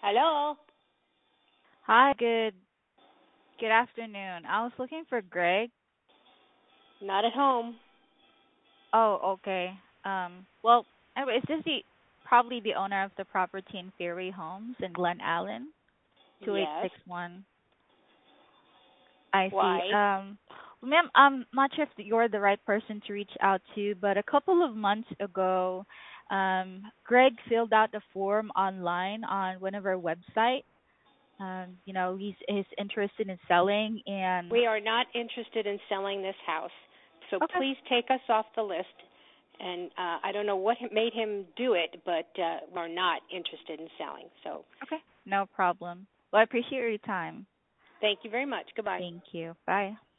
Hello? Hi, good afternoon. I was looking for Greg. Not at home. Oh, okay. Well, anyway, is this the probably the owner of the property in Fairway Homes in Glen Allen, Yes. 2861? I see. Why? Well, ma'am, I'm not sure if you're the right person to reach out to, but a couple of months ago, Greg filled out a form online on one of our website. He's interested in selling and We are not interested in selling this house. So okay. please take us off the list. And I don't know what made him do it, but we're not interested in selling. So Okay, no problem. Well, I appreciate your time. thank you very much. Goodbye. Thank you. Bye.